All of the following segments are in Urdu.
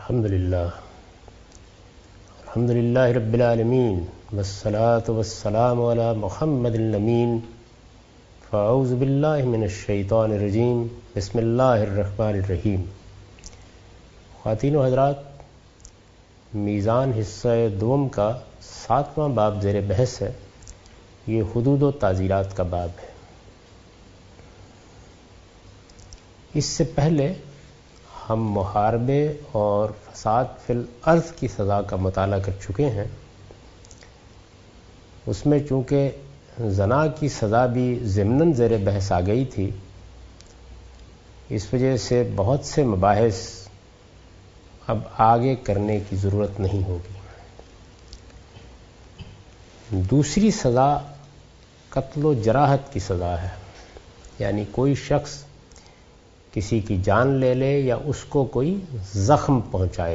الحمدللہ رب العالمین والصلاة والسلام علی محمد الامین فاعوذ باللہ من الشیطان الرجیم بسم اللہ الرحمن الرحیم۔ خواتین و حضرات، میزان حصہ دوم کا 7واں باب زیر بحث ہے۔ یہ حدود و تعزیرات کا باب ہے۔ اس سے پہلے ہم محاربے اور فساد فی الارض کی سزا کا مطالعہ کر چکے ہیں۔ اس میں چونکہ زنا کی سزا بھی ضمناً زیر بحث آ گئی تھی، اس وجہ سے بہت سے مباحث اب آگے کرنے کی ضرورت نہیں ہوگی۔ دوسری سزا قتل و جراحت کی سزا ہے، یعنی کوئی شخص کسی کی جان لے لے یا اس کو کوئی زخم پہنچائے۔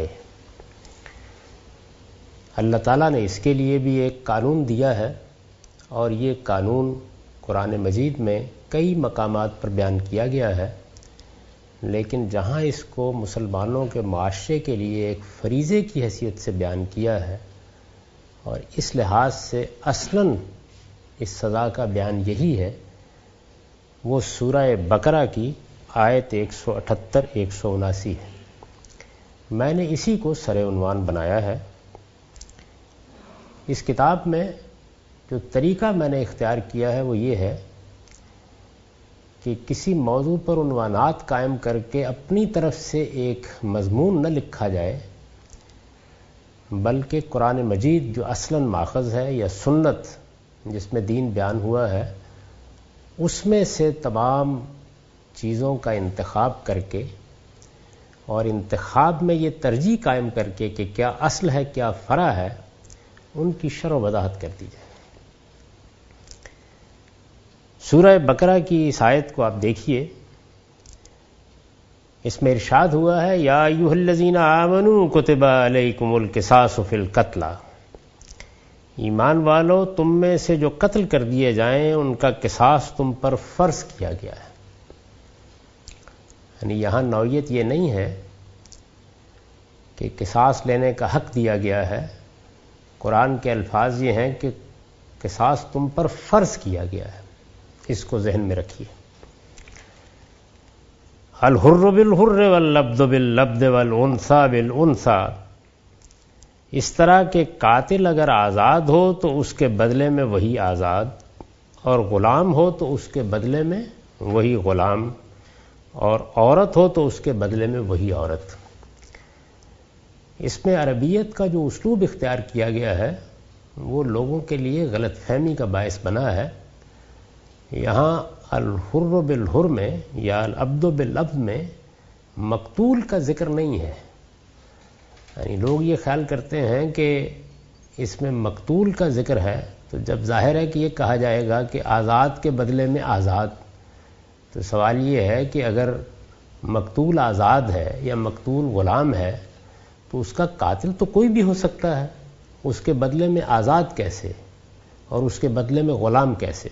اللہ تعالیٰ نے اس کے لیے بھی ایک قانون دیا ہے، اور یہ قانون قرآن مجید میں کئی مقامات پر بیان کیا گیا ہے، لیکن جہاں اس کو مسلمانوں کے معاشرے کے لیے ایک فریضے کی حیثیت سے بیان کیا ہے، اور اس لحاظ سے اصلاً اس سزا کا بیان یہی ہے، وہ سورہ بقرہ کی آیت 178-179 ہے۔ میں نے اسی کو سر عنوان بنایا ہے۔ اس کتاب میں جو طریقہ میں نے اختیار کیا ہے وہ یہ ہے کہ کسی موضوع پر عنوانات قائم کر کے اپنی طرف سے ایک مضمون نہ لکھا جائے، بلکہ قرآن مجید جو اصلاً ماخذ ہے یا سنت جس میں دین بیان ہوا ہے، اس میں سے تمام چیزوں کا انتخاب کر کے، اور انتخاب میں یہ ترجیح قائم کر کے کہ کیا اصل ہے کیا فرع ہے، ان کی شرح و وضاحت کر دی جائے۔ سورہ بقرہ کی اس آیت کو آپ دیکھیے، اس میں ارشاد ہوا ہے یا ایھا الذین آمنوا کتب علیکم القصاص فی القتلی، ایمان والو تم میں سے جو قتل کر دیے جائیں ان کا قصاص تم پر فرض کیا گیا ہے۔ یعنی یہاں نوعیت یہ نہیں ہے کہ قصاص لینے کا حق دیا گیا ہے، قرآن کے الفاظ یہ ہیں کہ قصاص تم پر فرض کیا گیا ہے۔ اس کو ذہن میں رکھیے۔ الحر بالحر والعبد بالعبد والانثى بالانثى، اس طرح کہ قاتل اگر آزاد ہو تو اس کے بدلے میں وہی آزاد، اور غلام ہو تو اس کے بدلے میں وہی غلام، اور عورت ہو تو اس کے بدلے میں وہی عورت۔ اس میں عربیت کا جو اسلوب اختیار کیا گیا ہے وہ لوگوں کے لیے غلط فہمی کا باعث بنا ہے۔ یہاں الحر بالحر میں یا العبد بالعبد میں مقتول کا ذکر نہیں ہے۔ یعنی لوگ یہ خیال کرتے ہیں کہ اس میں مقتول کا ذکر ہے، تو جب ظاہر ہے کہ یہ کہا جائے گا کہ آزاد کے بدلے میں آزاد، تو سوال یہ ہے کہ اگر مقتول آزاد ہے یا مقتول غلام ہے تو اس کا قاتل تو کوئی بھی ہو سکتا ہے، اس کے بدلے میں آزاد کیسے اور اس کے بدلے میں غلام کیسے؟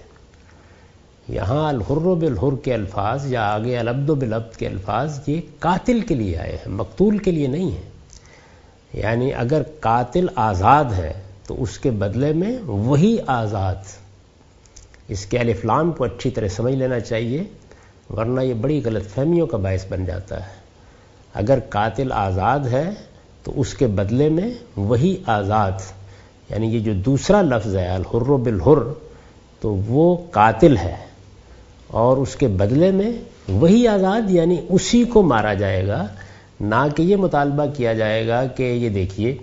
یہاں الحر بالحر کے الفاظ یا آگے العبد بالعبد کے الفاظ یہ قاتل کے لیے آئے ہیں، مقتول کے لیے نہیں ہیں۔ یعنی اگر قاتل آزاد ہے تو اس کے بدلے میں وہی آزاد۔ اس کے الف لام کو اچھی طرح سمجھ لینا چاہیے، ورنہ یہ بڑی غلط فہمیوں کا باعث بن جاتا ہے۔ اگر قاتل آزاد ہے تو اس کے بدلے میں وہی آزاد، یعنی یہ جو دوسرا لفظ ہے الحر بالحر، تو وہ قاتل ہے، اور اس کے بدلے میں وہی آزاد، یعنی اسی کو مارا جائے گا، نہ کہ یہ مطالبہ کیا جائے گا کہ یہ دیکھیے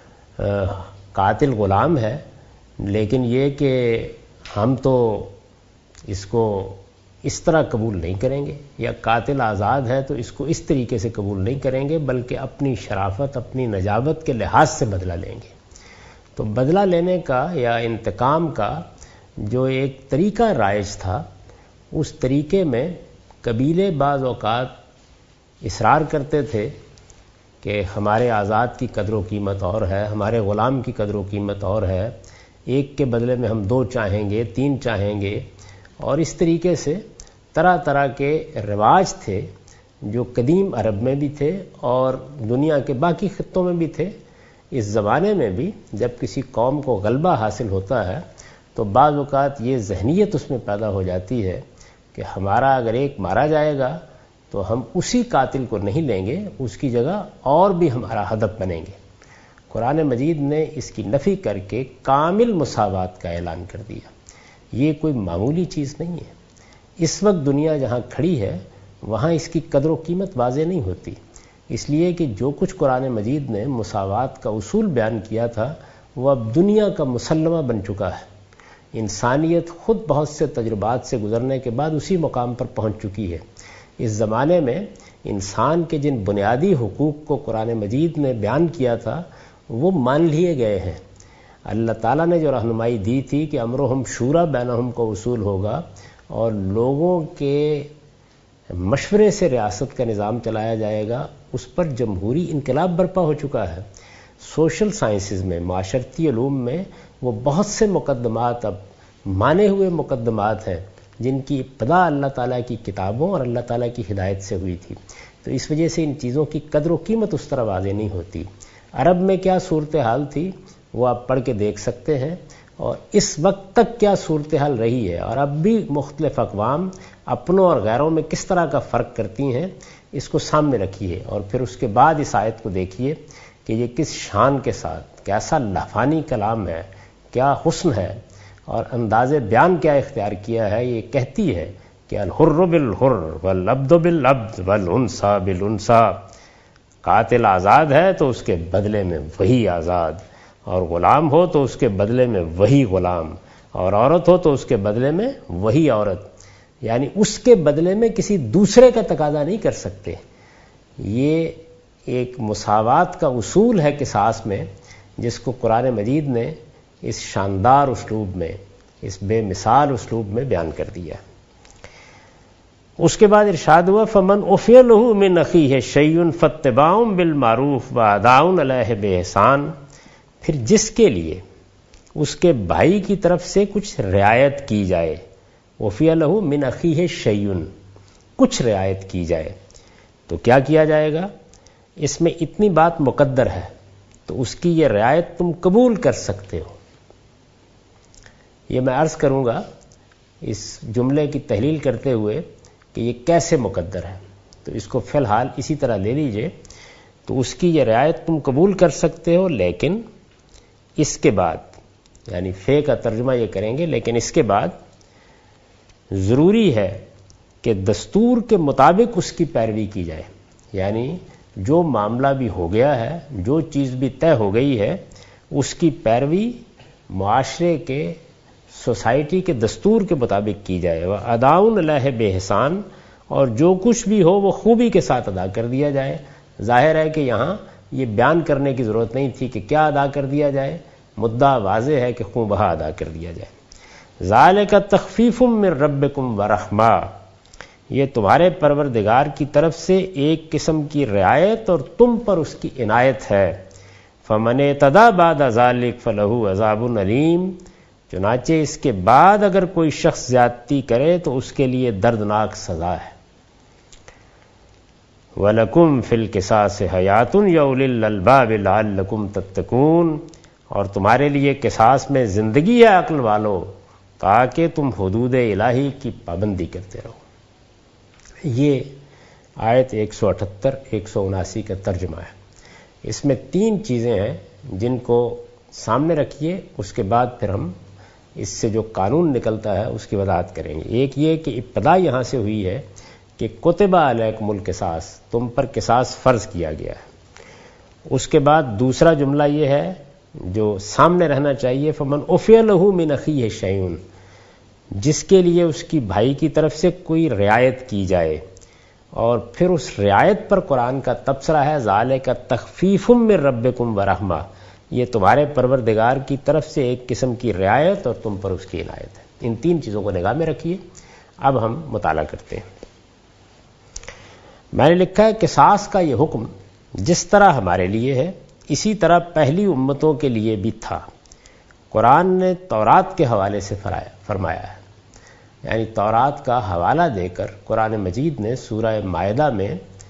قاتل غلام ہے، لیکن یہ کہ ہم تو اس کو اس طرح قبول نہیں کریں گے، یا قاتل آزاد ہے تو اس کو اس طریقے سے قبول نہیں کریں گے، بلکہ اپنی شرافت اپنی نجابت کے لحاظ سے بدلہ لیں گے۔ تو بدلہ لینے کا یا انتقام کا جو ایک طریقہ رائج تھا، اس طریقے میں قبیلے بعض اوقات اصرار کرتے تھے کہ ہمارے آزاد کی قدر و قیمت اور ہے، ہمارے غلام کی قدر و قیمت اور ہے، ایک کے بدلے میں ہم 2 چاہیں گے 3 چاہیں گے، اور اس طریقے سے طرح طرح کے رواج تھے جو قدیم عرب میں بھی تھے اور دنیا کے باقی خطوں میں بھی تھے. اس زمانے میں بھی جب کسی قوم کو غلبہ حاصل ہوتا ہے تو بعض اوقات یہ ذہنیت اس میں پیدا ہو جاتی ہے کہ ہمارا اگر ایک مارا جائے گا تو ہم اسی قاتل کو نہیں لیں گے، اس کی جگہ اور بھی ہمارا ہدف بنیں گے. قرآن مجید نے اس کی نفی کر کے کامل مساوات کا اعلان کر دیا. یہ کوئی معمولی چیز نہیں ہے. اس وقت دنیا جہاں کھڑی ہے وہاں اس کی قدر و قیمت واضح نہیں ہوتی، اس لیے کہ جو کچھ قرآن مجید نے مساوات کا اصول بیان کیا تھا وہ اب دنیا کا مسلمہ بن چکا ہے. انسانیت خود بہت سے تجربات سے گزرنے کے بعد اسی مقام پر پہنچ چکی ہے. اس زمانے میں انسان کے جن بنیادی حقوق کو قرآن مجید نے بیان کیا تھا وہ مان لیے گئے ہیں. اللہ تعالیٰ نے جو رہنمائی دی تھی کہ امرہم شورا بینہم کو اصول ہوگا اور لوگوں کے مشورے سے ریاست کا نظام چلایا جائے گا، اس پر جمہوری انقلاب برپا ہو چکا ہے. سوشل سائنسز میں، معاشرتی علوم میں وہ بہت سے مقدمات اب مانے ہوئے مقدمات ہیں جن کی ابتدا اللہ تعالیٰ کی کتابوں اور اللہ تعالیٰ کی ہدایت سے ہوئی تھی. تو اس وجہ سے ان چیزوں کی قدر و قیمت اس طرح واضح نہیں ہوتی. عرب میں کیا صورتحال تھی وہ آپ پڑھ کے دیکھ سکتے ہیں، اور اس وقت تک کیا صورتحال رہی ہے اور اب بھی مختلف اقوام اپنوں اور غیروں میں کس طرح کا فرق کرتی ہیں، اس کو سامنے رکھیے اور پھر اس کے بعد اس آیت کو دیکھیے کہ یہ کس شان کے ساتھ، کیسا لافانی کلام ہے، کیا حسن ہے اور انداز بیان کیا اختیار کیا ہے. یہ کہتی ہے کہ الحر بالحر والعبد بالعبد والانثى بالانثى، قاتل آزاد ہے تو اس کے بدلے میں وہی آزاد، اور غلام ہو تو اس کے بدلے میں وہی غلام، اور عورت ہو تو اس کے بدلے میں وہی عورت. یعنی اس کے بدلے میں کسی دوسرے کا تقاضا نہیں کر سکتے. یہ ایک مساوات کا اصول ہے قصاص میں، جس کو قرآن مجید نے اس شاندار اسلوب میں، اس بے مثال اسلوب میں بیان کر دیا. اس کے بعد ارشاد ہوا فمن عفی لہ من اخیہ شیء فاتباع بالمعروف واداء علیہ باحسان. پھر جس کے لیے اس کے بھائی کی طرف سے کچھ رعایت کی جائے، عفی لہ من اخیہ شیء، کچھ رعایت کی جائے تو کیا کیا جائے گا؟ اس میں اتنی بات مقدر ہے تو اس کی یہ رعایت تم قبول کر سکتے ہو. یہ میں عرض کروں گا اس جملے کی تحلیل کرتے ہوئے کہ یہ کیسے مقدر ہے، تو اس کو فی الحال اسی طرح لے لیجئے. تو اس کی یہ رعایت تم قبول کر سکتے ہو، لیکن اس کے بعد، یعنی فے کا ترجمہ یہ کریں گے، لیکن اس کے بعد ضروری ہے کہ دستور کے مطابق اس کی پیروی کی جائے. یعنی جو معاملہ بھی ہو گیا ہے، جو چیز بھی طے ہو گئی ہے، اس کی پیروی معاشرے کے، سوسائٹی کے دستور کے مطابق کی جائے. واداء علیہ باحسان، اور جو کچھ بھی ہو وہ خوبی کے ساتھ ادا کر دیا جائے. ظاہر ہے کہ یہاں یہ بیان کرنے کی ضرورت نہیں تھی کہ کیا ادا کر دیا جائے، مدعا واضح ہے کہ خوب بہا ادا کر دیا جائے. ذالک تخفیف من ربکم ورحمہ، یہ تمہارے پروردگار کی طرف سے ایک قسم کی رعایت اور تم پر اس کی عنایت ہے. فمن اعتدی بعد ذلک فلہ عذاب علیم، چنانچہ اس کے بعد اگر کوئی شخص زیادتی کرے تو اس کے لیے دردناک سزا ہے. وَلَكُمْ فِي الْقِصَاصِ حَيَاتٌ يَا أُولِي الْأَلْبَابِ لَعَلَّكُمْ تَتَّقُونَ، اور تمہارے لیے قصاص میں زندگی ہے عقل والو، تاکہ تم حدود الہی کی پابندی کرتے رہو. یہ آیت 178 179 کا ترجمہ ہے. اس میں 3 چیزیں ہیں جن کو سامنے رکھیے، اس کے بعد پھر ہم اس سے جو قانون نکلتا ہے اس کی وضاحت کریں گے. ایک یہ کہ ابتدا یہاں سے ہوئی ہے کہ کتب علیکم القصاص، تم پر قصاص فرض کیا گیا ہے. اس کے بعد دوسرا جملہ یہ ہے جو سامنے رہنا چاہیے، فمن عفی لہ من اخیہ شیء، جس کے لیے اس کی بھائی کی طرف سے کوئی رعایت کی جائے. اور پھر اس رعایت پر قرآن کا تبصرہ ہے ذالک تخفیف من ربکم ورحمہ، یہ تمہارے پروردگار کی طرف سے ایک قسم کی رعایت اور تم پر اس کی عنایت ہے. ان 3 چیزوں کو نگاہ میں رکھیے. اب ہم مطالعہ کرتے ہیں. میں نے لکھا ہے قصاص کا یہ حکم جس طرح ہمارے لیے ہے اسی طرح پہلی امتوں کے لیے بھی تھا. قرآن نے تورات کے حوالے سے فرمایا ہے، یعنی تورات کا حوالہ دے کر قرآن مجید نے سورہ مائدہ میں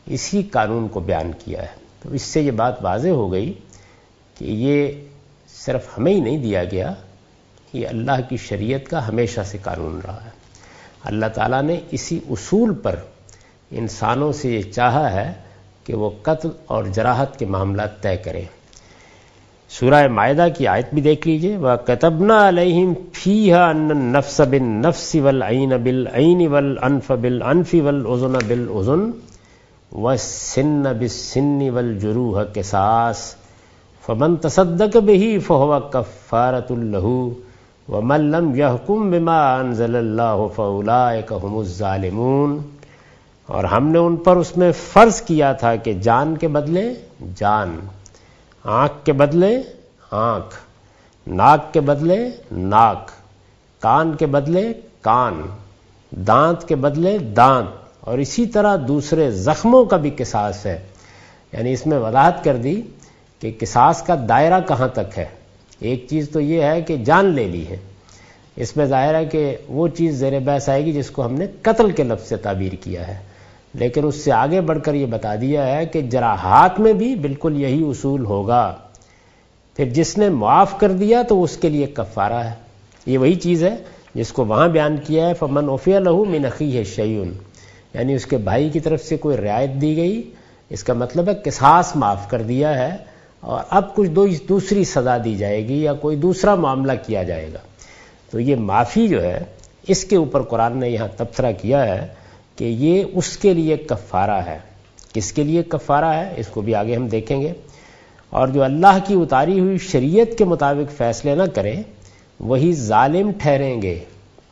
اسی قانون کو بیان کیا ہے۔ تو اس سے یہ بات واضح ہو گئی کہ یہ صرف ہمیں ہی نہیں دیا گیا، یہ اللہ کی شریعت کا ہمیشہ سے قانون رہا ہے۔ اللہ تعالیٰ نے اسی اصول پر انسانوں سے یہ چاہا ہے کہ وہ قتل اور جراحت کے معاملات طے کریں۔ سورہ مائدہ کی آیت بھی دیکھ لیجئے، وَكَتَبْنَا عَلَيْهِمْ فِيهَا أَنَّ النَّفْسَ بِالنَّفْسِ وَالْعَيْنَ بِالْعَيْنِ وَالْأَنْفَ بِالْأَنْفِ وَالْأُذُنَ بِالْأُذُنِ وَالسِّنَّ بِالسِّنِّ وَالْجُرُوحَ قِصَاصٌ فَمَنْ تَصَدَّقَ بِهِ فَهُوَ كَفَّارَةٌ لَهُ وَمَنْ لَمْ يَحْكُمْ بِمَا أَنزَلَ اللَّهُ فَأُولَئِكَ هُمُ الظَّالِمُونَ۔ اور ہم نے ان پر اس میں فرض کیا تھا کہ جان کے بدلے جان، آنکھ کے بدلے آنکھ، ناک کے بدلے ناک، کان کے بدلے کان، دانت کے بدلے دانت، اور اسی طرح دوسرے زخموں کا بھی قصاص ہے۔ یعنی اس میں وضاحت کر دی کہ قصاص کا دائرہ کہاں تک ہے۔ ایک چیز تو یہ ہے کہ جان لے لی ہے، اس میں ظاہر ہے کہ وہ چیز زیر بحث آئے گی جس کو ہم نے قتل کے لفظ سے تعبیر کیا ہے، لیکن اس سے آگے بڑھ کر یہ بتا دیا ہے کہ جراحات میں بھی بالکل یہی اصول ہوگا۔ پھر جس نے معاف کر دیا تو اس کے لیے کفارہ ہے، یہ وہی چیز ہے جس کو وہاں بیان کیا ہے فمن عفی لہ من اخیہ شیء، یعنی اس کے بھائی کی طرف سے کوئی رعایت دی گئی، اس کا مطلب ہے قصاص معاف کر دیا ہے اور اب کچھ دوسری سزا دی جائے گی یا کوئی دوسرا معاملہ کیا جائے گا۔ تو یہ معافی جو ہے اس کے اوپر قرآن نے یہاں تبصرہ کیا ہے کہ یہ اس کے لیے کفارہ ہے۔ کس کے لیے کفارہ ہے اس کو بھی آگے ہم دیکھیں گے۔ اور جو اللہ کی اتاری ہوئی شریعت کے مطابق فیصلے نہ کریں وہی ظالم ٹھہریں گے۔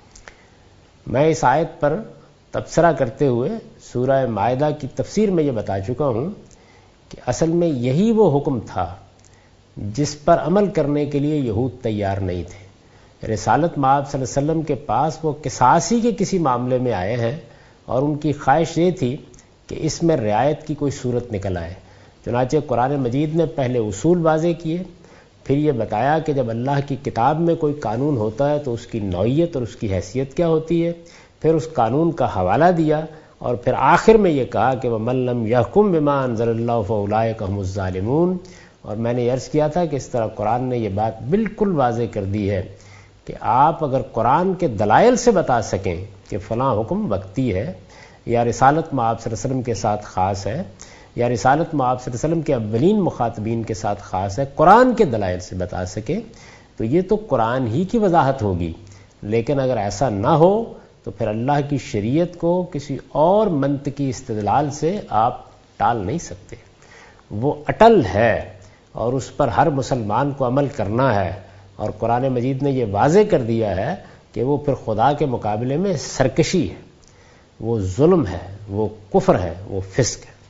میں اس آیت پر تبصرہ کرتے ہوئے سورہ مائدہ کی تفسیر میں یہ بتا چکا ہوں کہ اصل میں یہی وہ حکم تھا جس پر عمل کرنے کے لیے یہود تیار نہیں تھے۔ رسالت مآب صلی اللہ علیہ وسلم کے پاس وہ قصاصی کے کسی معاملے میں آئے ہیں اور ان کی خواہش یہ تھی کہ اس میں رعایت کی کوئی صورت نکل آئے۔ چنانچہ قرآن مجید نے پہلے اصول واضح کیے، پھر یہ بتایا کہ جب اللہ کی کتاب میں کوئی قانون ہوتا ہے تو اس کی نوعیت اور اس کی حیثیت کیا ہوتی ہے، پھر اس قانون کا حوالہ دیا، اور پھر آخر میں یہ کہا کہ وَمَن لَّمْ يَحْكُم بِمَا أَنزَلَ اللَّهُ فَأُولَٰئِكَ هُمُ الظَّالِمُونَ۔ اور میں نے عرض کیا تھا کہ اس طرح قرآن نے یہ بات بالکل واضح کر دی ہے کہ آپ اگر قرآن کے دلائل سے بتا سکیں کہ فلاں حکم وقتی ہے یا رسالت مآب صلی اللہ علیہ وسلم کے ساتھ خاص ہے یا رسالت مآب صلی اللہ علیہ وسلم کے اولین مخاطبین کے ساتھ خاص ہے، قرآن کے دلائل سے بتا سکیں تو یہ تو قرآن ہی کی وضاحت ہوگی۔ لیکن اگر ایسا نہ ہو تو پھر اللہ کی شریعت کو کسی اور منطقی استدلال سے آپ ٹال نہیں سکتے، وہ اٹل ہے اور اس پر ہر مسلمان کو عمل کرنا ہے۔ اور قرآن مجید نے یہ واضح کر دیا ہے کہ وہ پھر خدا کے مقابلے میں سرکشی ہے، وہ ظلم ہے، وہ کفر ہے، وہ فسق ہے۔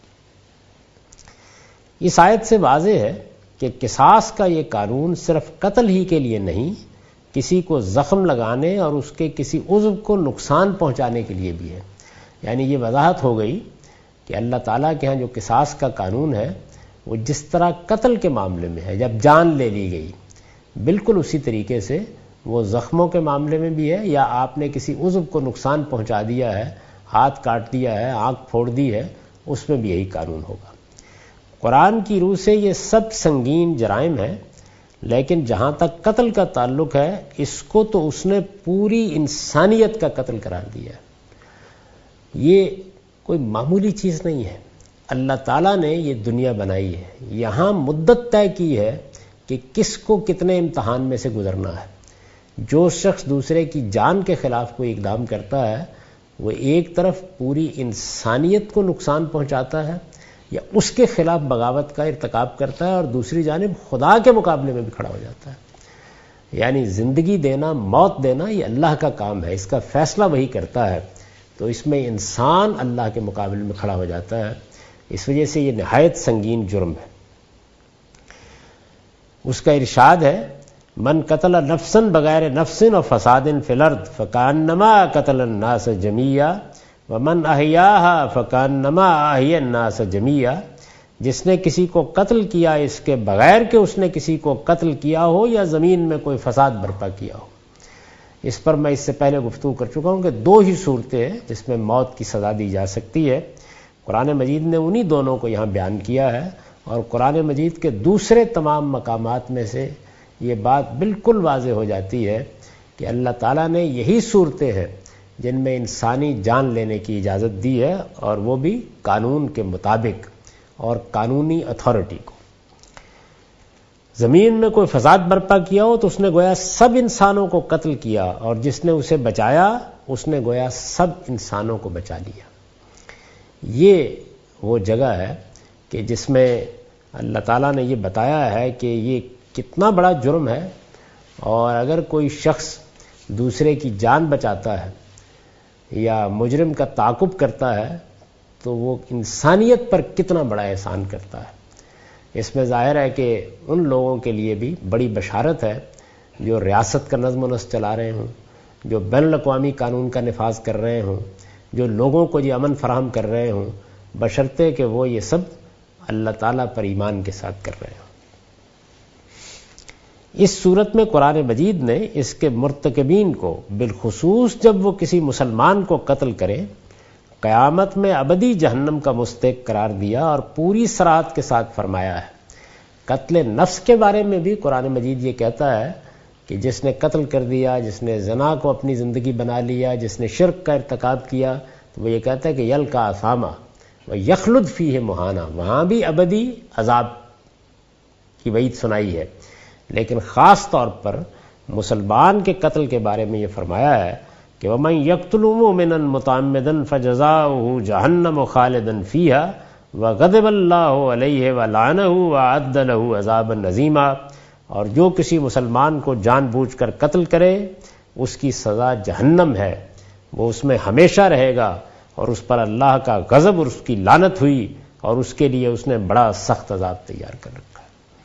اس آیت سے واضح ہے کہ قصاص کا یہ قانون صرف قتل ہی کے لیے نہیں، کسی کو زخم لگانے اور اس کے کسی عضو کو نقصان پہنچانے کے لیے بھی ہے۔ یعنی یہ وضاحت ہو گئی کہ اللہ تعالیٰ کے ہاں جو قصاص کا قانون ہے وہ جس طرح قتل کے معاملے میں ہے جب جان لے لی گئی، بالکل اسی طریقے سے وہ زخموں کے معاملے میں بھی ہے، یا آپ نے کسی عضو کو نقصان پہنچا دیا ہے، ہاتھ کاٹ دیا ہے، آنکھ پھوڑ دی ہے، اس میں بھی یہی قانون ہوگا۔ قرآن کی روح سے یہ سب سنگین جرائم ہیں، لیکن جہاں تک قتل کا تعلق ہے اس کو تو اس نے پوری انسانیت کا قتل قرار دیا ہے۔ یہ کوئی معمولی چیز نہیں ہے۔ اللہ تعالیٰ نے یہ دنیا بنائی ہے، یہاں مدت طے کی ہے کہ کس کو کتنے امتحان میں سے گزرنا ہے۔ جو شخص دوسرے کی جان کے خلاف کوئی اقدام کرتا ہے وہ ایک طرف پوری انسانیت کو نقصان پہنچاتا ہے یا اس کے خلاف بغاوت کا ارتکاب کرتا ہے، اور دوسری جانب خدا کے مقابلے میں بھی کھڑا ہو جاتا ہے۔ یعنی زندگی دینا، موت دینا یہ اللہ کا کام ہے، اس کا فیصلہ وہی کرتا ہے، تو اس میں انسان اللہ کے مقابلے میں کھڑا ہو جاتا ہے۔ اس وجہ سے یہ نہایت سنگین جرم ہے۔ اس کا ارشاد ہے من قتل نفسا بغیر نفس و فساد فی الارض فکانما قتل الناس جمیعا ومن احیاہا فکانما احیا الناس جمیعا، جس نے کسی کو قتل کیا اس کے بغیر کہ اس نے کسی کو قتل کیا ہو یا زمین میں کوئی فساد برپا کیا ہو۔ اس پر میں اس سے پہلے گفتگو کر چکا ہوں کہ دو ہی صورتیں ہیں جس میں موت کی سزا دی جا سکتی ہے۔ قرآن مجید نے انہی دونوں کو یہاں بیان کیا ہے، اور قرآن مجید کے دوسرے تمام مقامات میں سے یہ بات بالکل واضح ہو جاتی ہے کہ اللہ تعالیٰ نے یہی صورتیں ہیں جن میں انسانی جان لینے کی اجازت دی ہے، اور وہ بھی قانون کے مطابق اور قانونی اتھارٹی کو۔ زمین میں کوئی فساد برپا کیا ہو تو اس نے گویا سب انسانوں کو قتل کیا، اور جس نے اسے بچایا اس نے گویا سب انسانوں کو بچا لیا۔ یہ وہ جگہ ہے کہ جس میں اللہ تعالیٰ نے یہ بتایا ہے کہ یہ کتنا بڑا جرم ہے، اور اگر کوئی شخص دوسرے کی جان بچاتا ہے یا مجرم کا تعاقب کرتا ہے تو وہ انسانیت پر کتنا بڑا احسان کرتا ہے۔ اس میں ظاہر ہے کہ ان لوگوں کے لیے بھی بڑی بشارت ہے جو ریاست کا نظم و نسق چلا رہے ہوں، جو بین الاقوامی قانون کا نفاذ کر رہے ہوں، جو لوگوں کو یہ امن فراہم کر رہے ہوں، بشرطے کہ وہ یہ سب اللہ تعالیٰ پر ایمان کے ساتھ کر رہے ہوں۔ اس صورت میں قرآن مجید نے اس کے مرتکبین کو، بالخصوص جب وہ کسی مسلمان کو قتل کرے، قیامت میں ابدی جہنم کا مستحق قرار دیا، اور پوری صراحت کے ساتھ فرمایا ہے۔ قتل نفس کے بارے میں بھی قرآن مجید یہ کہتا ہے کہ جس نے قتل کر دیا، جس نے زنا کو اپنی زندگی بنا لیا، جس نے شرک کا ارتکاب کیا، تو وہ یہ کہتا ہے کہ یلقا اثاما و یخلد فیہ مہانا، وہاں بھی ابدی عذاب کی وعید سنائی ہے۔ لیکن خاص طور پر مسلمان کے قتل کے بارے میں یہ فرمایا ہے کہ وَمَن يَقْتُلْ مُؤْمِنًا مُتَعَمِّدًا فَجَزَاؤُهُ جَهَنَّمُ خَالِدًا فِيهَا وَغَضِبَ اللَّهُ عَلَيْهِ وَلَعَنَهُ وَأَعَدَّ لَهُ عَذَابًا عَظِيمًا، اور جو کسی مسلمان کو جان بوجھ کر قتل کرے اس کی سزا جہنم ہے، وہ اس میں ہمیشہ رہے گا، اور اس پر اللہ کا غضب اور اس کی لعنت ہوئی، اور اس کے لیے اس نے بڑا سخت عذاب تیار کر رکھا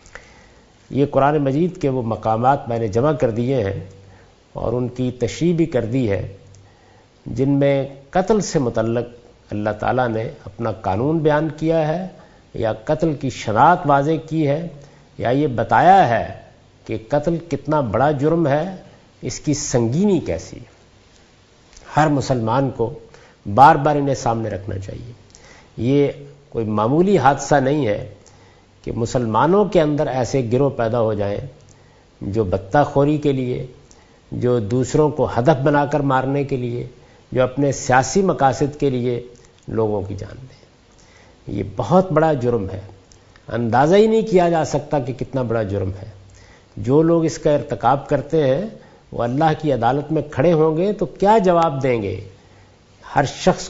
ہے۔ یہ قرآن مجید کے وہ مقامات میں نے جمع کر دیے ہیں اور ان کی تشریح بھی کر دی ہے جن میں قتل سے متعلق اللہ تعالیٰ نے اپنا قانون بیان کیا ہے، یا قتل کی شناخت واضح کی ہے، یا یہ بتایا ہے کہ قتل کتنا بڑا جرم ہے، اس کی سنگینی کیسی ہے۔ ہر مسلمان کو بار بار انہیں سامنے رکھنا چاہیے۔ یہ کوئی معمولی حادثہ نہیں ہے کہ مسلمانوں کے اندر ایسے گروہ پیدا ہو جائیں جو بتہ خوری کے لیے، جو دوسروں کو ہدف بنا کر مارنے کے لیے، جو اپنے سیاسی مقاصد کے لیے لوگوں کی جان لیں۔ یہ بہت بڑا جرم ہے، اندازہ ہی نہیں کیا جا سکتا کہ کتنا بڑا جرم ہے۔ جو لوگ اس کا ارتکاب کرتے ہیں وہ اللہ کی عدالت میں کھڑے ہوں گے تو کیا جواب دیں گے؟ ہر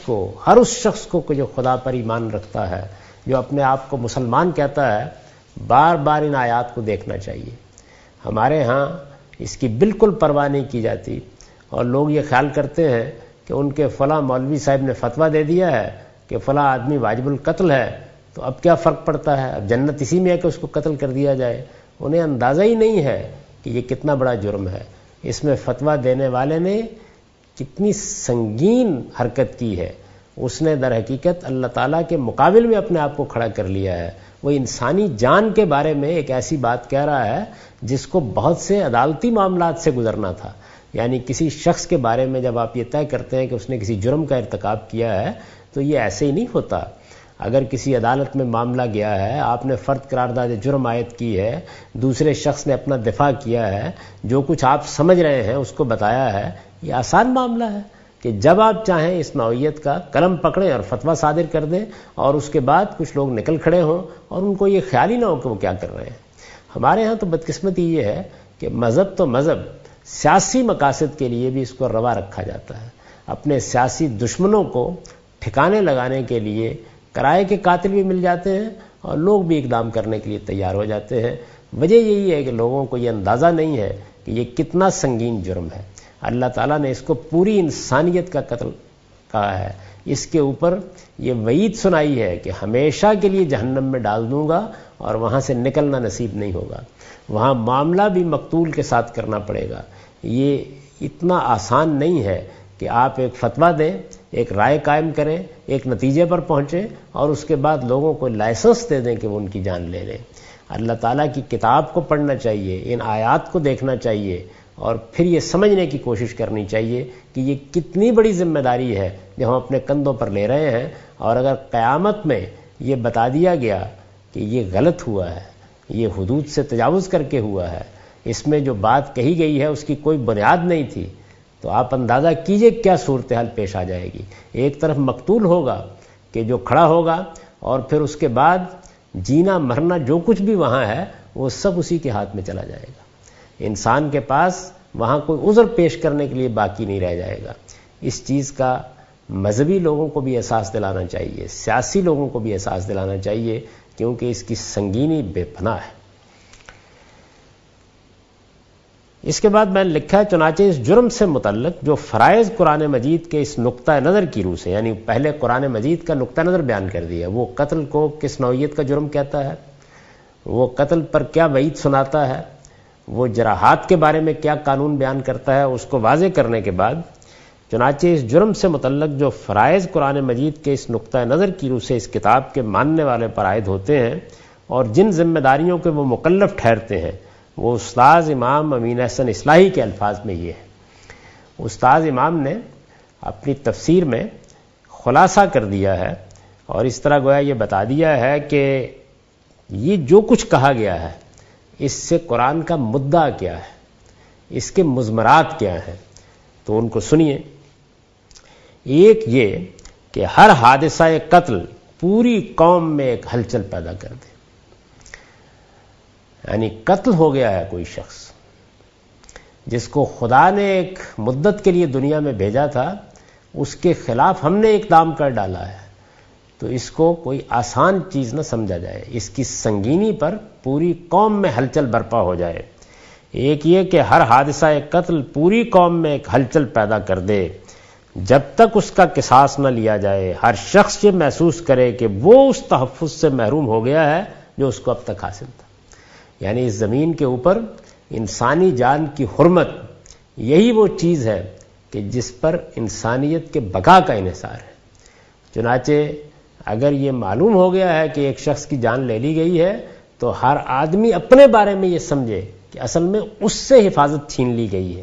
اس شخص کو جو خدا پر ایمان رکھتا ہے، جو اپنے آپ کو مسلمان کہتا ہے، بار بار ان آیات کو دیکھنا چاہیے۔ ہمارے ہاں اس کی بالکل پرواہ نہیں کی جاتی، اور لوگ یہ خیال کرتے ہیں کہ ان کے فلاں مولوی صاحب نے فتویٰ دے دیا ہے کہ فلاں آدمی واجب القتل ہے، تو اب کیا فرق پڑتا ہے، اب جنت اسی میں ہے کہ اس کو قتل کر دیا جائے۔ انہیں اندازہ ہی نہیں ہے کہ یہ کتنا بڑا جرم ہے۔ اس میں فتویٰ دینے والے نے کتنی سنگین حرکت کی ہے، اس نے در حقیقت اللہ تعالیٰ کے مقابل میں اپنے آپ کو کھڑا کر لیا ہے۔ وہ انسانی جان کے بارے میں ایک ایسی بات کہہ رہا ہے جس کو بہت سے عدالتی معاملات سے گزرنا تھا۔ یعنی کسی شخص کے بارے میں جب آپ یہ طے کرتے ہیں کہ اس نے کسی جرم کا ارتکاب کیا ہے تو یہ ایسے ہی نہیں ہوتا۔ اگر کسی عدالت میں معاملہ گیا ہے، آپ نے فرد قرارداد جرم عائد کی ہے، دوسرے شخص نے اپنا دفاع کیا ہے، جو کچھ آپ سمجھ رہے ہیں اس کو بتایا ہے، یہ آسان معاملہ ہے کہ جب آپ چاہیں اس نوعیت کا قلم پکڑیں اور فتویٰ صادر کر دیں، اور اس کے بعد کچھ لوگ نکل کھڑے ہوں اور ان کو یہ خیال ہی نہ ہو کہ وہ کیا کر رہے ہیں۔ ہمارے ہاں تو بدقسمتی یہ ہے کہ مذہب تو مذہب، سیاسی مقاصد کے لیے بھی اس کو روا رکھا جاتا ہے۔ اپنے سیاسی دشمنوں کو ٹھکانے لگانے کے لیے کرائے کے قاتل بھی مل جاتے ہیں اور لوگ بھی اقدام کرنے کے لیے تیار ہو جاتے ہیں۔ وجہ یہی ہے کہ لوگوں کو یہ اندازہ نہیں ہے کہ یہ کتنا سنگین جرم ہے۔ اللہ تعالیٰ نے اس کو پوری انسانیت کا قتل کہا ہے، اس کے اوپر یہ وعید سنائی ہے کہ ہمیشہ کے لیے جہنم میں ڈال دوں گا اور وہاں سے نکلنا نصیب نہیں ہوگا، وہاں معاملہ بھی مقتول کے ساتھ کرنا پڑے گا۔ یہ اتنا آسان نہیں ہے کہ آپ ایک فتویٰ دیں، ایک رائے قائم کریں، ایک نتیجے پر پہنچیں اور اس کے بعد لوگوں کو لائسنس دے دیں کہ وہ ان کی جان لے لیں۔ اللہ تعالیٰ کی کتاب کو پڑھنا چاہیے، ان آیات کو دیکھنا چاہیے، اور پھر یہ سمجھنے کی کوشش کرنی چاہیے کہ یہ کتنی بڑی ذمہ داری ہے جو ہم اپنے کندھوں پر لے رہے ہیں، اور اگر قیامت میں یہ بتا دیا گیا کہ یہ غلط ہوا ہے، یہ حدود سے تجاوز کر کے ہوا ہے، اس میں جو بات کہی گئی ہے اس کی کوئی بنیاد نہیں تھی، تو آپ اندازہ کیجئے کیا صورتحال پیش آ جائے گی۔ ایک طرف مقتول ہوگا کہ جو کھڑا ہوگا، اور پھر اس کے بعد جینا مرنا جو کچھ بھی وہاں ہے وہ سب اسی کے ہاتھ میں چلا جائے گا۔ انسان کے پاس وہاں کوئی عذر پیش کرنے کے لیے باقی نہیں رہ جائے گا۔ اس چیز کا مذہبی لوگوں کو بھی احساس دلانا چاہیے، سیاسی لوگوں کو بھی احساس دلانا چاہیے، کیونکہ اس کی سنگینی بے پناہ ہے۔ اس کے بعد میں نے لکھا ہے، چنانچہ اس جرم سے متعلق جو فرائض قرآن مجید کے اس نقطہ نظر کی روح سے، یعنی پہلے قرآن مجید کا نقطہ نظر بیان کر دیا، وہ قتل کو کس نوعیت کا جرم کہتا ہے، وہ قتل پر کیا وعید سناتا ہے، وہ جراحات کے بارے میں کیا قانون بیان کرتا ہے، اس کو واضح کرنے کے بعد چنانچہ اس جرم سے متعلق جو فرائض قرآن مجید کے اس نقطہ نظر کی روح سے اس کتاب کے ماننے والے پر عائد ہوتے ہیں اور جن ذمہ داریوں کے وہ مکلف ٹھہرتے ہیں، وہ استاذ امام امین احسن اصلاحی کے الفاظ میں یہ ہے۔ استاذ امام نے اپنی تفسیر میں خلاصہ کر دیا ہے اور اس طرح گویا یہ بتا دیا ہے کہ یہ جو کچھ کہا گیا ہے اس سے قرآن کا مدعا کیا ہے، اس کے مضمرات کیا ہیں، تو ان کو سنیے۔ ایک یہ کہ ہر حادثہ قتل پوری قوم میں ایک ہلچل پیدا کر دے، یعنی قتل ہو گیا ہے کوئی شخص جس کو خدا نے ایک مدت کے لیے دنیا میں بھیجا تھا، اس کے خلاف ہم نے اقدام کر ڈالا ہے، تو اس کو کوئی آسان چیز نہ سمجھا جائے، اس کی سنگینی پر پوری قوم میں ہلچل برپا ہو جائے۔ ایک یہ کہ ہر حادثہ قتل پوری قوم میں ایک ہلچل پیدا کر دے جب تک اس کا قصاص نہ لیا جائے، ہر شخص یہ محسوس کرے کہ وہ اس تحفظ سے محروم ہو گیا ہے جو اس کو اب تک حاصل تھا۔ یعنی اس زمین کے اوپر انسانی جان کی حرمت یہی وہ چیز ہے کہ جس پر انسانیت کے بقا کا انحصار ہے۔ چنانچہ اگر یہ معلوم ہو گیا ہے کہ ایک شخص کی جان لے لی گئی ہے تو ہر آدمی اپنے بارے میں یہ سمجھے کہ اصل میں اس سے حفاظت چھین لی گئی ہے۔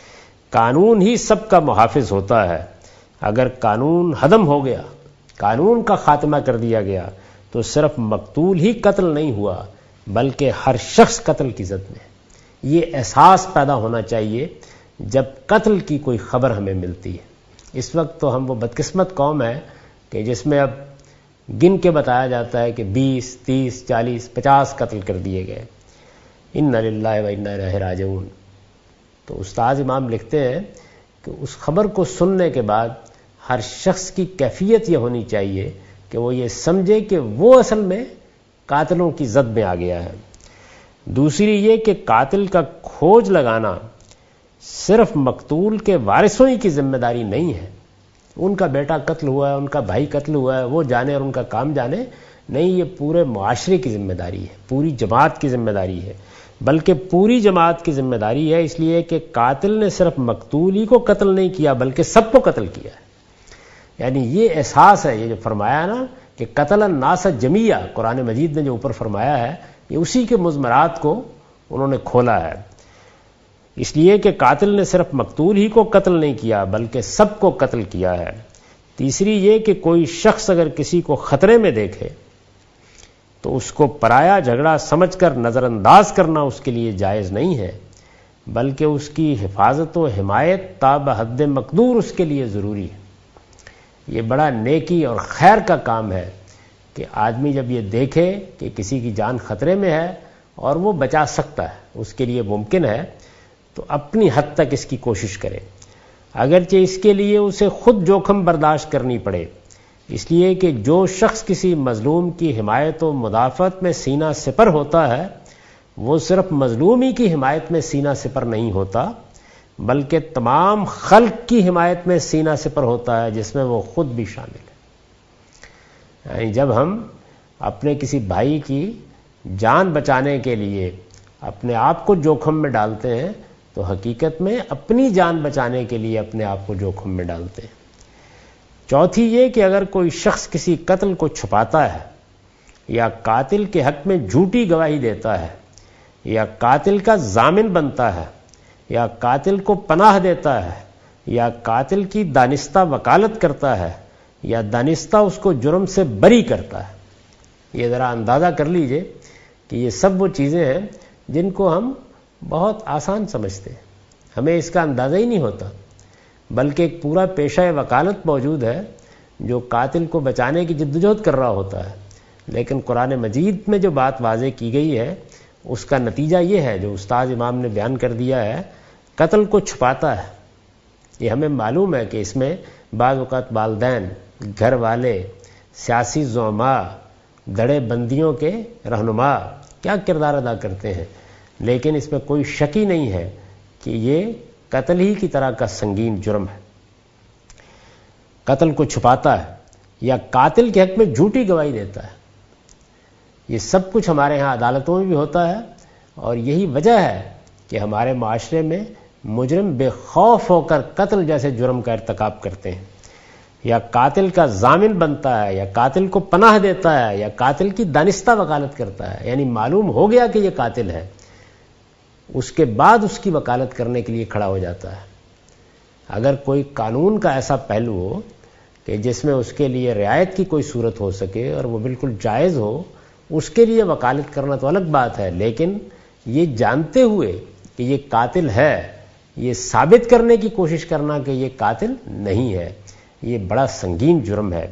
قانون ہی سب کا محافظ ہوتا ہے، اگر قانون ختم ہو گیا، قانون کا خاتمہ کر دیا گیا، تو صرف مقتول ہی قتل نہیں ہوا بلکہ ہر شخص قتل کی زد میں۔ یہ احساس پیدا ہونا چاہیے جب قتل کی کوئی خبر ہمیں ملتی ہے۔ اس وقت تو ہم وہ بدقسمت قوم ہے کہ جس میں اب گن کے بتایا جاتا ہے کہ 20، 30، 40، 50 قتل کر دیے گئے۔ انا للہ و انا الیہ راجعون۔ تو استاذ امام لکھتے ہیں کہ اس خبر کو سننے کے بعد ہر شخص کی کیفیت یہ ہونی چاہیے کہ وہ یہ سمجھے کہ وہ اصل میں قاتلوں کی زد میں آ گیا ہے۔ دوسری یہ کہ قاتل کا کھوج لگانا صرف مقتول کے وارثوں ہی کی ذمہ داری نہیں ہے، ان کا بیٹا قتل ہوا ہے، ان کا بھائی قتل ہوا ہے، وہ جانے اور ان کا کام جانے، نہیں، یہ پورے معاشرے کی ذمہ داری ہے، پوری جماعت کی ذمہ داری ہے، بلکہ پوری جماعت کی ذمہ داری ہے، اس لیے کہ قاتل نے صرف مقتول ہی کو قتل نہیں کیا بلکہ سب کو قتل کیا ہے۔ یعنی یہ احساس ہے، یہ جو فرمایا نا کہ قتل الناس جمیعا، قرآن مجید نے جو اوپر فرمایا ہے، یہ اسی کے مضمرات کو انہوں نے کھولا ہے۔ اس لیے کہ قاتل نے صرف مقتول ہی کو قتل نہیں کیا بلکہ سب کو قتل کیا ہے۔ تیسری یہ کہ کوئی شخص اگر کسی کو خطرے میں دیکھے تو اس کو پرایا جھگڑا سمجھ کر نظر انداز کرنا اس کے لیے جائز نہیں ہے، بلکہ اس کی حفاظت و حمایت تا بحد مقدور اس کے لیے ضروری ہے۔ یہ بڑا نیکی اور خیر کا کام ہے کہ آدمی جب یہ دیکھے کہ کسی کی جان خطرے میں ہے اور وہ بچا سکتا ہے، اس کے لیے ممکن ہے، تو اپنی حد تک اس کی کوشش کرے، اگرچہ اس کے لیے اسے خود جوخم برداشت کرنی پڑے، اس لیے کہ جو شخص کسی مظلوم کی حمایت و مدافعت میں سینہ سپر ہوتا ہے وہ صرف مظلوم ہی کی حمایت میں سینہ سپر نہیں ہوتا بلکہ تمام خلق کی حمایت میں سینہ سپر ہوتا ہے، جس میں وہ خود بھی شامل ہے۔ یعنی جب ہم اپنے کسی بھائی کی جان بچانے کے لیے اپنے آپ کو جوخم میں ڈالتے ہیں تو حقیقت میں اپنی جان بچانے کے لیے اپنے آپ کو جوخم میں ڈالتے ہیں۔ چوتھی یہ کہ اگر کوئی شخص کسی قتل کو چھپاتا ہے یا قاتل کے حق میں جھوٹی گواہی دیتا ہے یا قاتل کا ضامن بنتا ہے یا قاتل کو پناہ دیتا ہے یا قاتل کی دانستہ وکالت کرتا ہے یا دانستہ اس کو جرم سے بری کرتا ہے. یہ ذرا اندازہ کر لیجئے کہ یہ سب وہ چیزیں ہیں جن کو ہم بہت آسان سمجھتے ہیں, ہمیں اس کا اندازہ ہی نہیں ہوتا, بلکہ ایک پورا پیشہ وکالت موجود ہے جو قاتل کو بچانے کی جدوجہد کر رہا ہوتا ہے. لیکن قرآن مجید میں جو بات واضح کی گئی ہے اس کا نتیجہ یہ ہے جو استاد امام نے بیان کر دیا ہے, قتل کو چھپاتا ہے. یہ ہمیں معلوم ہے کہ اس میں بعض اوقات والدین, گھر والے, سیاسی زعماء, دڑے بندیوں کے رہنما کیا کردار ادا کرتے ہیں, لیکن اس میں کوئی شک ہی نہیں ہے کہ یہ قتل ہی کی طرح کا سنگین جرم ہے. قتل کو چھپاتا ہے یا قاتل کے حق میں جھوٹی گواہی دیتا ہے. یہ سب کچھ ہمارے ہاں عدالتوں میں بھی ہوتا ہے, اور یہی وجہ ہے کہ ہمارے معاشرے میں مجرم بے خوف ہو کر قتل جیسے جرم کا ارتکاب کرتے ہیں, یا قاتل کا ضامن بنتا ہے, یا قاتل کو پناہ دیتا ہے, یا قاتل کی دانستہ وکالت کرتا ہے. یعنی معلوم ہو گیا کہ یہ قاتل ہے, اس کے بعد اس کی وکالت کرنے کے لیے کھڑا ہو جاتا ہے. اگر کوئی قانون کا ایسا پہلو ہو کہ جس میں اس کے لیے رعایت کی کوئی صورت ہو سکے اور وہ بالکل جائز ہو, اس کے لیے وکالت کرنا تو الگ بات ہے, لیکن یہ جانتے ہوئے کہ یہ قاتل ہے, یہ ثابت کرنے کی کوشش کرنا کہ یہ قاتل نہیں ہے, یہ بڑا سنگین جرم ہے.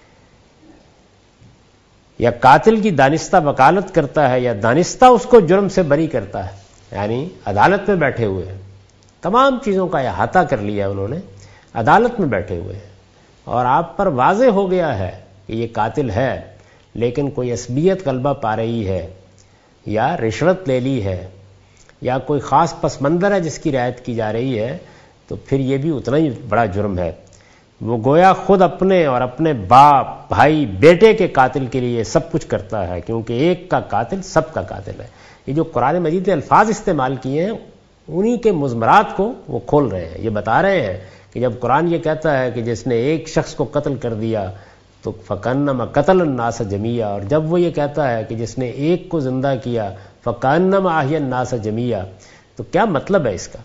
یا قاتل کی دانستہ وکالت کرتا ہے یا دانستہ اس کو جرم سے بری کرتا ہے, یعنی عدالت میں بیٹھے ہوئے ہیں, تمام چیزوں کا احاطہ کر لیا انہوں نے, عدالت میں بیٹھے ہوئے ہیں اور آپ پر واضح ہو گیا ہے کہ یہ قاتل ہے, لیکن کوئی عصبیت غلبہ پا رہی ہے یا رشوت لے لی ہے یا کوئی خاص پس منظر ہے جس کی رعایت کی جا رہی ہے, تو پھر یہ بھی اتنا ہی بڑا جرم ہے. وہ گویا خود اپنے اور اپنے باپ, بھائی, بیٹے کے قاتل کے لیے سب کچھ کرتا ہے, کیونکہ ایک کا قاتل سب کا قاتل ہے. یہ جو قرآن مجید نے الفاظ استعمال کیے ہیں انہی کے مضمرات کو وہ کھول رہے ہیں. یہ بتا رہے ہیں کہ جب قرآن یہ کہتا ہے کہ جس نے ایک شخص کو قتل کر دیا تو فَكَأَنَّمَا قَتَلَ النَّاسَ جَمِيعًا, اور جب وہ یہ کہتا ہے کہ جس نے ایک کو زندہ کیا فَكَأَنَّمَا أَحْيَا النَّاسَ جَمِيعًا, تو کیا مطلب ہے اس کا؟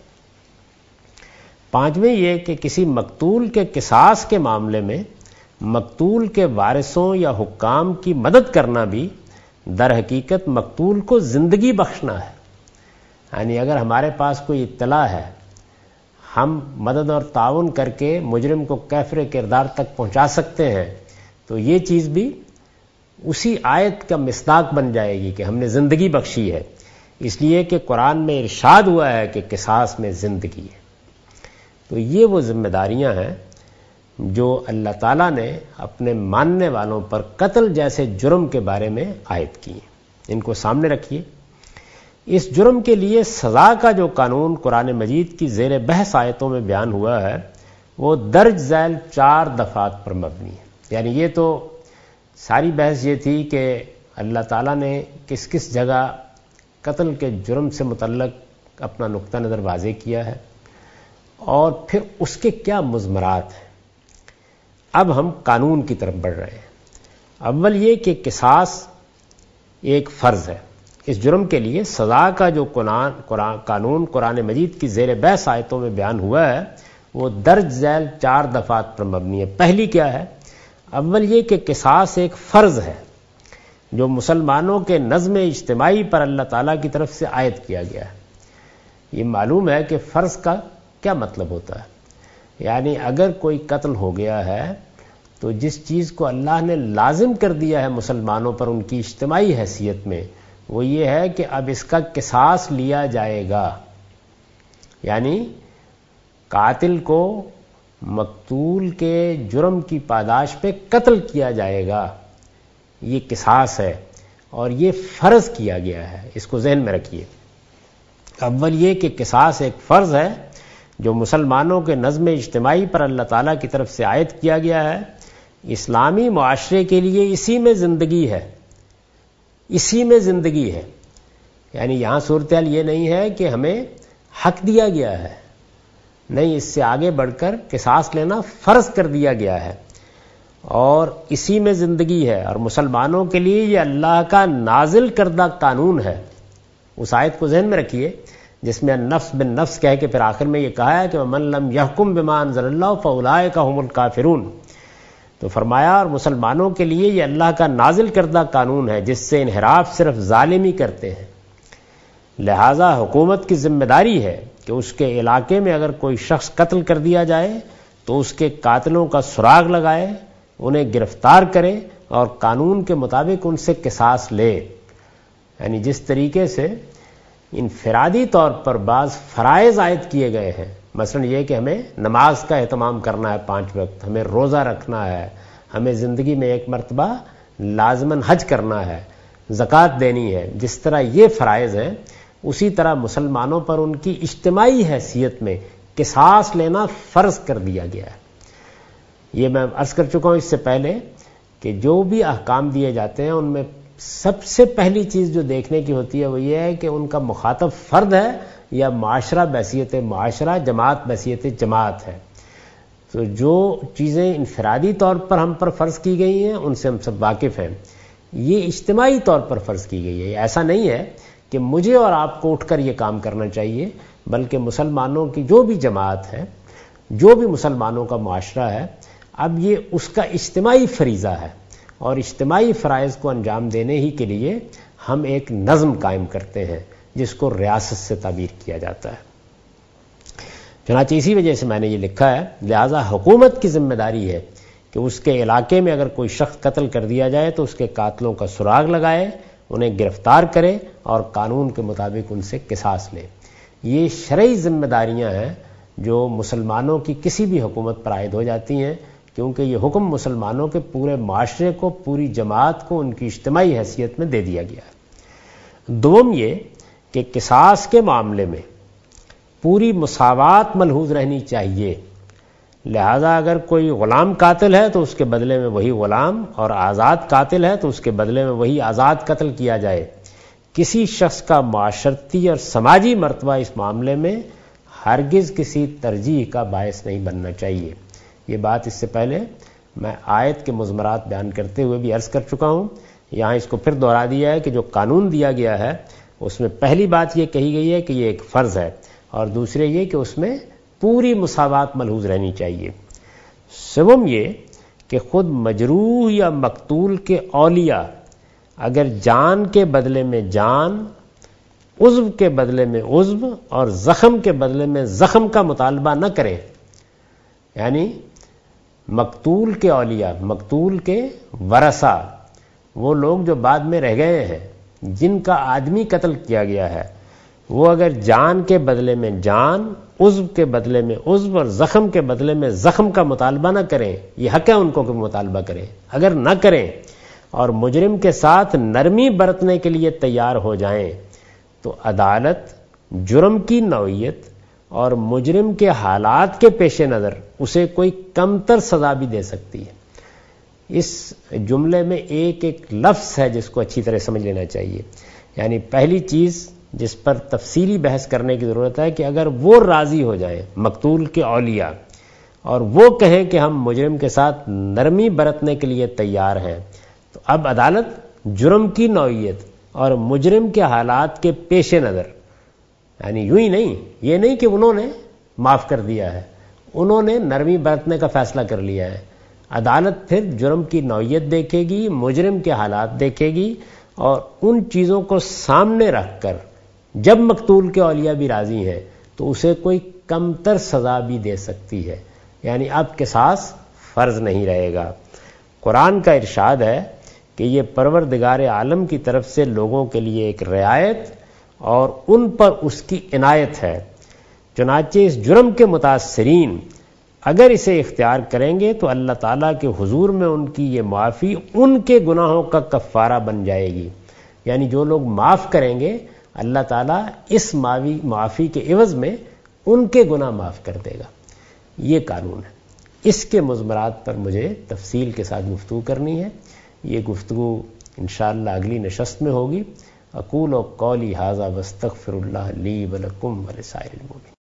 پانچویں یہ کہ کسی مقتول کے قصاص کے معاملے میں مقتول کے وارثوں یا حکام کی مدد کرنا بھی در حقیقت مقتول کو زندگی بخشنا ہے. یعنی اگر ہمارے پاس کوئی اطلاع ہے, ہم مدد اور تعاون کر کے مجرم کو کیفر کردار تک پہنچا سکتے ہیں, تو یہ چیز بھی اسی آیت کا مصداق بن جائے گی کہ ہم نے زندگی بخشی ہے, اس لیے کہ قرآن میں ارشاد ہوا ہے کہ قصاص میں زندگی ہے. تو یہ وہ ذمہ داریاں ہیں جو اللہ تعالیٰ نے اپنے ماننے والوں پر قتل جیسے جرم کے بارے میں عائد کی ہیں. ان کو سامنے رکھیے. اس جرم کے لیے سزا کا جو قانون قرآن مجید کی زیر بحث آیتوں میں بیان ہوا ہے وہ درج ذیل 4 دفعات پر مبنی ہے. یعنی یہ تو ساری بحث یہ تھی کہ اللہ تعالیٰ نے کس کس جگہ قتل کے جرم سے متعلق اپنا نقطہ نظر واضح کیا ہے اور پھر اس کے کیا مضمرات ہیں. اب ہم قانون کی طرف بڑھ رہے ہیں. اول یہ کہ قصاص ایک فرض ہے. اس جرم کے لیے سزا کا جو قانون قرآن مجید کی زیر بحث آیتوں میں بیان ہوا ہے وہ درج ذیل 4 دفعات پر مبنی ہے. پہلی کیا ہے؟ اول یہ کہ قصاص ایک فرض ہے جو مسلمانوں کے نظم اجتماعی پر اللہ تعالیٰ کی طرف سے عائد کیا گیا ہے. یہ معلوم ہے کہ فرض کا کیا مطلب ہوتا ہے. یعنی اگر کوئی قتل ہو گیا ہے تو جس چیز کو اللہ نے لازم کر دیا ہے مسلمانوں پر ان کی اجتماعی حیثیت میں وہ یہ ہے کہ اب اس کا قصاص لیا جائے گا. یعنی قاتل کو مقتول کے جرم کی پاداش پہ قتل کیا جائے گا. یہ قصاص ہے اور یہ فرض کیا گیا ہے. اس کو ذہن میں رکھیے. اول یہ کہ قصاص ایک فرض ہے جو مسلمانوں کے نظم اجتماعی پر اللہ تعالیٰ کی طرف سے عائد کیا گیا ہے. اسلامی معاشرے کے لیے اسی میں زندگی ہے, اسی میں زندگی ہے. یعنی یہاں صورتحال یہ نہیں ہے کہ ہمیں حق دیا گیا ہے, نہیں, اس سے آگے بڑھ کر قصاص لینا فرض کر دیا گیا ہے اور اسی میں زندگی ہے. اور مسلمانوں کے لیے یہ اللہ کا نازل کردہ قانون ہے. اس آیت کو ذہن میں رکھیے. جس میں النفس بالنفس کہہ کے پھر آخر میں یہ کہا ہے کہ وَمَن لَّمْ يَحْكُم بِمَا أَنزَلَ اللَّهُ فَأُولَٰئِكَ هُمُ الْكَافِرُونَ. تو فرمایا اور مسلمانوں کے لیے یہ اللہ کا نازل کردہ قانون ہے جس سے انحراف صرف ظالم ہی کرتے ہیں. لہذا حکومت کی ذمہ داری ہے کہ اس کے علاقے میں اگر کوئی شخص قتل کر دیا جائے تو اس کے قاتلوں کا سراغ لگائے، انہیں گرفتار کرے اور قانون کے مطابق ان سے قصاص لے. یعنی جس طریقے سے انفرادی طور پر بعض فرائض عائد کیے گئے ہیں، مثلا یہ کہ ہمیں نماز کا اہتمام کرنا ہے 5 وقت، ہمیں روزہ رکھنا ہے، ہمیں زندگی میں ایک مرتبہ لازماً حج کرنا ہے، زکوٰۃ دینی ہے، جس طرح یہ فرائض ہیں اسی طرح مسلمانوں پر ان کی اجتماعی حیثیت میں قصاص لینا فرض کر دیا گیا ہے. یہ میں عرض کر چکا ہوں اس سے پہلے کہ جو بھی احکام دیے جاتے ہیں ان میں سب سے پہلی چیز جو دیکھنے کی ہوتی ہے وہ یہ ہے کہ ان کا مخاطب فرد ہے یا معاشرہ بحیثیت معاشرہ، جماعت بحیثیت جماعت ہے. تو جو چیزیں انفرادی طور پر ہم پر فرض کی گئی ہیں ان سے ہم سب واقف ہیں. یہ اجتماعی طور پر فرض کی گئی ہے. ایسا نہیں ہے کہ مجھے اور آپ کو اٹھ کر یہ کام کرنا چاہیے، بلکہ مسلمانوں کی جو بھی جماعت ہے، جو بھی مسلمانوں کا معاشرہ ہے، اب یہ اس کا اجتماعی فریضہ ہے اور اجتماعی فرائض کو انجام دینے ہی کے لیے ہم ایک نظم قائم کرتے ہیں جس کو ریاست سے تعبیر کیا جاتا ہے. چنانچہ اسی وجہ سے میں نے یہ لکھا ہے لہذا حکومت کی ذمہ داری ہے کہ اس کے علاقے میں اگر کوئی شخص قتل کر دیا جائے تو اس کے قاتلوں کا سراغ لگائے، انہیں گرفتار کرے اور قانون کے مطابق ان سے قصاص لے. یہ شرعی ذمہ داریاں ہیں جو مسلمانوں کی کسی بھی حکومت پر عائد ہو جاتی ہیں، کیونکہ یہ حکم مسلمانوں کے پورے معاشرے کو، پوری جماعت کو ان کی اجتماعی حیثیت میں دے دیا گیا ہے. دوم یہ کہ قصاص کے معاملے میں پوری مساوات ملحوظ رہنی چاہیے. لہذا اگر کوئی غلام قاتل ہے تو اس کے بدلے میں وہی غلام، اور آزاد قاتل ہے تو اس کے بدلے میں وہی آزاد قتل کیا جائے. کسی شخص کا معاشرتی اور سماجی مرتبہ اس معاملے میں ہرگز کسی ترجیح کا باعث نہیں بننا چاہیے. یہ بات اس سے پہلے میں آیت کے مضمرات بیان کرتے ہوئے بھی عرض کر چکا ہوں. یہاں اس کو پھر دہرا دیا ہے کہ جو قانون دیا گیا ہے اس میں پہلی بات یہ کہی گئی ہے کہ یہ ایک فرض ہے، اور دوسرے یہ کہ اس میں پوری مساوات ملحوظ رہنی چاہیے. سوم یہ کہ خود مجروح یا مقتول کے اولیاء اگر جان کے بدلے میں جان، عضو کے بدلے میں عضو اور زخم کے بدلے میں زخم کا مطالبہ نہ کریں، یعنی مقتول کے اولیاء، مقتول کے ورثہ، وہ لوگ جو بعد میں رہ گئے ہیں جن کا آدمی قتل کیا گیا ہے، وہ اگر جان کے بدلے میں جان، عضو کے بدلے میں عضو اور زخم کے بدلے میں زخم کا مطالبہ نہ کریں، یہ حق ہے ان کو کہ مطالبہ کریں. اگر نہ کریں اور مجرم کے ساتھ نرمی برتنے کے لیے تیار ہو جائیں تو عدالت جرم کی نوعیت اور مجرم کے حالات کے پیش نظر اسے کوئی کمتر سزا بھی دے سکتی ہے. اس جملے میں ایک ایک لفظ ہے جس کو اچھی طرح سمجھ لینا چاہیے. یعنی پہلی چیز جس پر تفصیلی بحث کرنے کی ضرورت ہے کہ اگر وہ راضی ہو جائیں مقتول کے اولیاء اور وہ کہیں کہ ہم مجرم کے ساتھ نرمی برتنے کے لیے تیار ہیں، تو اب عدالت جرم کی نوعیت اور مجرم کے حالات کے پیش نظر، یعنی یوں ہی نہیں، یہ نہیں کہ انہوں نے معاف کر دیا ہے، انہوں نے نرمی برتنے کا فیصلہ کر لیا ہے، عدالت پھر جرم کی نوعیت دیکھے گی، مجرم کے حالات دیکھے گی، اور ان چیزوں کو سامنے رکھ کر جب مقتول کے اولیاء بھی راضی ہیں تو اسے کوئی کمتر سزا بھی دے سکتی ہے. یعنی اب قصاص فرض نہیں رہے گا. قرآن کا ارشاد ہے کہ یہ پروردگار عالم کی طرف سے لوگوں کے لیے ایک رعایت اور ان پر اس کی عنایت ہے. چنانچہ اس جرم کے متاثرین اگر اسے اختیار کریں گے تو اللہ تعالیٰ کے حضور میں ان کی یہ معافی ان کے گناہوں کا کفارہ بن جائے گی. یعنی جو لوگ معاف کریں گے اللہ تعالیٰ اس معافی کے عوض میں ان کے گناہ معاف کر دے گا. یہ قانون ہے. اس کے مضمرات پر مجھے تفصیل کے ساتھ گفتگو کرنی ہے. یہ گفتگو انشاءاللہ اگلی نشست میں ہوگی. اقول قولی ھذا واستغفر اللہ لی ولکم ولسائر المؤمنین.